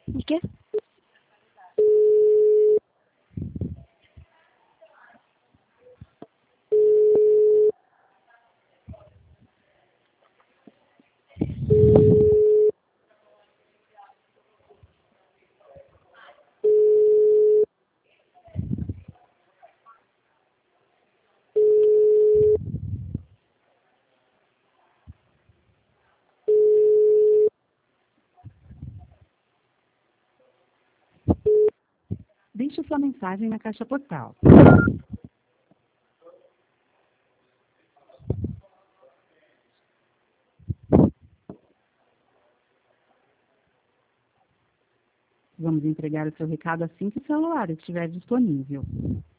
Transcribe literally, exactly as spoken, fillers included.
De quê? Deixe sua mensagem na caixa postal. Vamos entregar o seu recado assim que o celular estiver disponível.